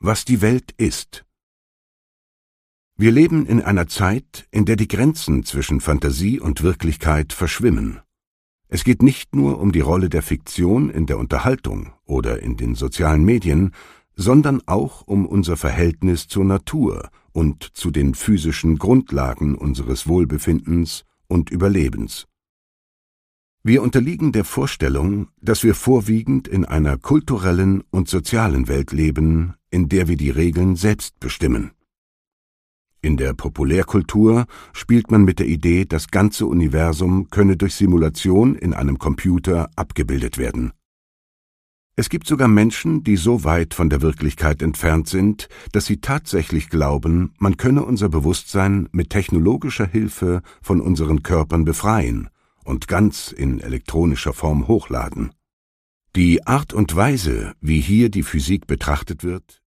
Was die Welt ist. Wir leben in einer Zeit, in der die Grenzen zwischen Fantasie und Wirklichkeit verschwimmen. Es geht nicht nur um die Rolle der Fiktion in der Unterhaltung oder in den sozialen Medien, sondern auch um unser Verhältnis zur Natur und zu den physischen Grundlagen unseres Wohlbefindens und Überlebens. Wir unterliegen der Vorstellung, dass wir vorwiegend in einer kulturellen und sozialen Welt leben, in der wir die Regeln selbst bestimmen. In der Populärkultur spielt man mit der Idee, das ganze Universum könne durch Simulation in einem Computer abgebildet werden. Es gibt sogar Menschen, die so weit von der Wirklichkeit entfernt sind, dass sie tatsächlich glauben, man könne unser Bewusstsein mit technologischer Hilfe von unseren Körpern befreien und ganz in elektronischer Form hochladen. Die Art und Weise, wie hier die Physik betrachtet wird,